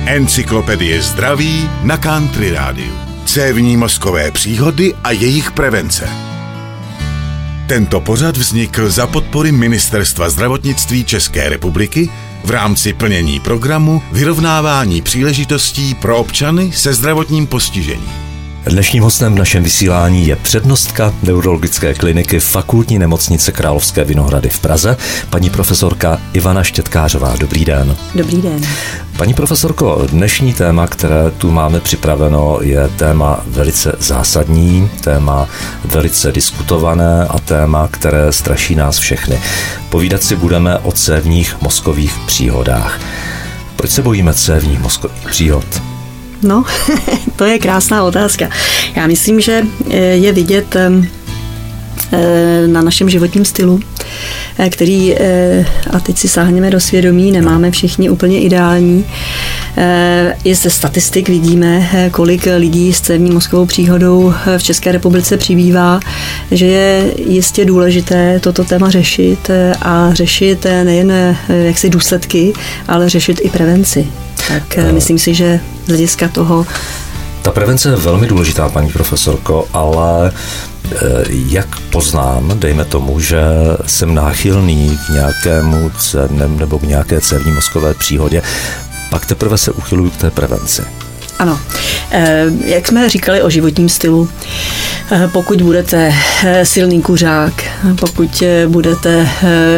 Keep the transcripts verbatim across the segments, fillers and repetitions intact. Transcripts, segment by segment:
Encyklopedie zdraví na Country Rádiu. Cévní mozkové příhody a jejich prevence. Tento pořad vznikl za podpory Ministerstva zdravotnictví České republiky v rámci plnění programu Vyrovnávání příležitostí pro občany se zdravotním postižením. Dnešním hostem v našem vysílání je přednostka neurologické kliniky Fakultní nemocnice Královské Vinohrady v Praze, paní profesorka Ivana Štětkářová. Dobrý den. Dobrý den. Paní profesorko, dnešní téma, které tu máme připraveno, je téma velice zásadní, téma velice diskutované a téma, které straší nás všechny. Povídat si budeme o cévních mozkových příhodách. Proč se bojíme cévních mozkových příhod? No, to je krásná otázka. Já myslím, že je vidět na našem životním stylu, který, a teď si sáhneme do svědomí, nemáme všichni úplně ideální. I ze statistik vidíme, kolik lidí s cévní mozkovou příhodou v České republice přibývá, že je jistě důležité toto téma řešit a řešit nejen jaksi důsledky, ale řešit i prevenci. Tak uh, myslím si, že z hlediska toho... Ta prevence je velmi důležitá, paní profesorko, ale jak poznám, dejme tomu, že jsem náchylný k nějakému nebo k nějaké cévní mozkové příhodě, pak teprve se uchyluju k té prevenci. Ano, jak jsme říkali o životním stylu, pokud budete silný kuřák, pokud budete...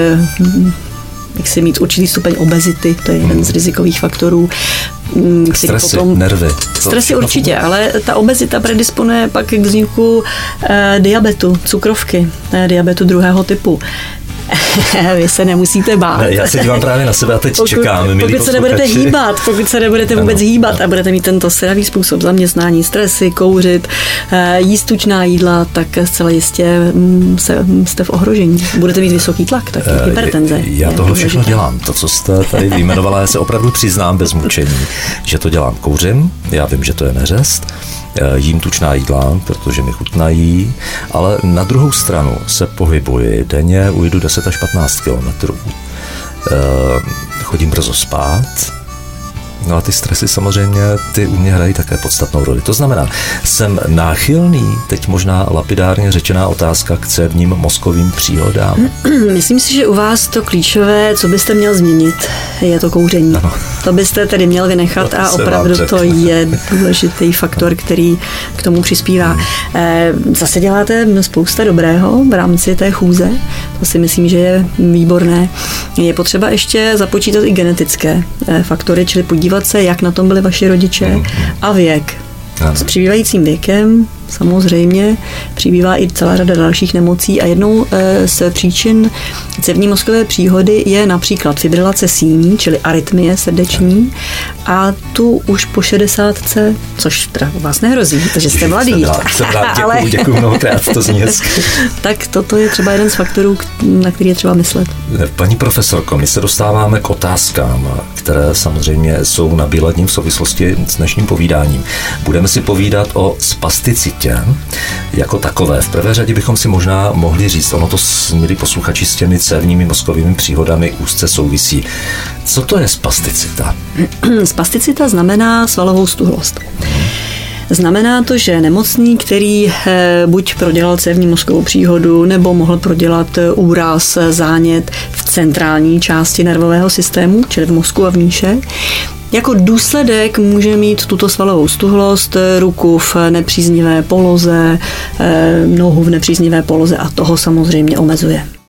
jak si mít určitý stupeň obezity, to je jeden z rizikových faktorů. Stresy, potom, nervy. Stresy určitě, ale ta obezita predisponuje pak k vzniku eh, diabetu, cukrovky, eh, diabetu druhého typu. Vy se nemusíte bát. Ne, já se dívám právě na sebe a teď pokud, čekám. Pokud se nebudete hýbat, pokud se nebudete vůbec ano, hýbat ano. a budete mít tento zdravý způsob zaměstnání, stresy, kouřit, jíst tučná jídla, tak zcela jistě se, jste v ohrožení. Budete mít vysoký tlak, tak uh, hypertenze. Já tohle všechno dělám. To, co jste tady vyjmenovala, já se opravdu přiznám bez mučení, že to dělám. Kouřím, já vím, že to je neřest, jím tučná jídla, protože mi chutnají, ale na druhou stranu se pohybuji. Denně ujdu deset až patnáct kilometrů. Chodím brzo spát. No a ty stresy samozřejmě, ty u mě hrají také podstatnou roli. To znamená, jsem náchylný, teď možná lapidárně řečená otázka, k cévním mozkovým příhodám. Myslím si, že u vás to klíčové, co byste měl změnit, je to kouření. Ano. To byste tedy měl vynechat a opravdu to je důležitý faktor, který k tomu přispívá. Zase děláte spousta dobrého v rámci té chůze, to si myslím, že je výborné. Je potřeba ještě započítat i genetické faktory, čili podívat se, jak na tom byli vaši rodiče a věk. S přibývajícím věkem samozřejmě přibývá i celá řada dalších nemocí a jednou z příčin cévní mozkové příhody je například fibrilace síní, čili arytmie srdeční a tu už po šedesátce, což teda u vás nehrozí, protože jste mladý. Jsem rád, děkuju, ale... děkuju mnohokrát, to zní hezky. Tak toto je třeba jeden z faktorů, na který je třeba myslet. Paní profesorko, my se dostáváme k otázkám, které samozřejmě jsou na bíledním v souvislosti s dnešním povídáním. Budeme si povídat o spasticitě jako takové. V prvé řadě bychom si možná mohli říct, ono to, milí posluchači, s těmi cévními mozkovými příhodami úzce souvisí. Co to je spasticita? Spasticita znamená svalovou stuhlost. Znamená to, že nemocný, který buď prodělal cévní mozkovou příhodu, nebo mohl prodělat úraz, zánět v centrální části nervového systému, čili v mozku a v míše, jako důsledek může mít tuto svalovou stuhlost, ruku v nepříznivé poloze, nohu v nepříznivé poloze a toho samozřejmě omezuje.